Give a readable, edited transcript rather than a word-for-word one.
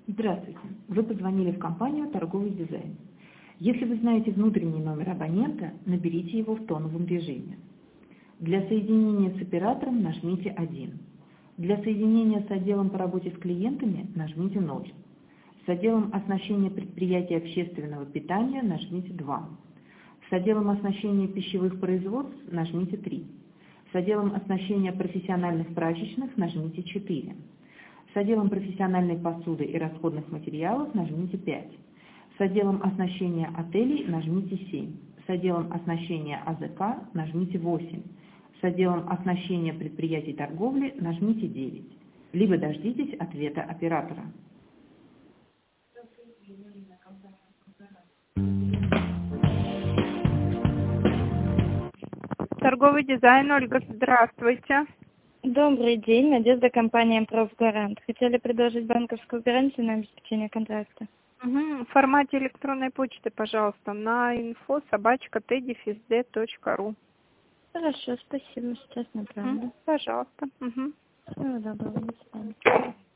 Здравствуйте. Вы позвонили в компанию «Торговый дизайн». Если вы знаете внутренний номер абонента, наберите его в тоновом режиме. Для соединения с оператором нажмите 1. Для соединения с отделом по работе с клиентами нажмите 0. С отделом оснащения предприятия общественного питания нажмите 2. С отделом оснащения пищевых производств нажмите 3. С отделом оснащения профессиональных прачечных нажмите 4. С отделом профессиональной посуды и расходных материалов нажмите 5. С отделом оснащения отелей нажмите 7. С отделом оснащения АЗК нажмите 8. С отделом оснащения предприятий торговли нажмите 9. Либо дождитесь ответа оператора. Торговый дизайн, Ольга, здравствуйте. Добрый день, Надежда, компания «Профгарант». Хотели предложить банковскую гарантию на обеспечение контракта. В формате электронной почты, пожалуйста, на info@teddy.fsd.ru. Хорошо, спасибо, сейчас направлю. Пожалуйста. Всего доброго, до свидания.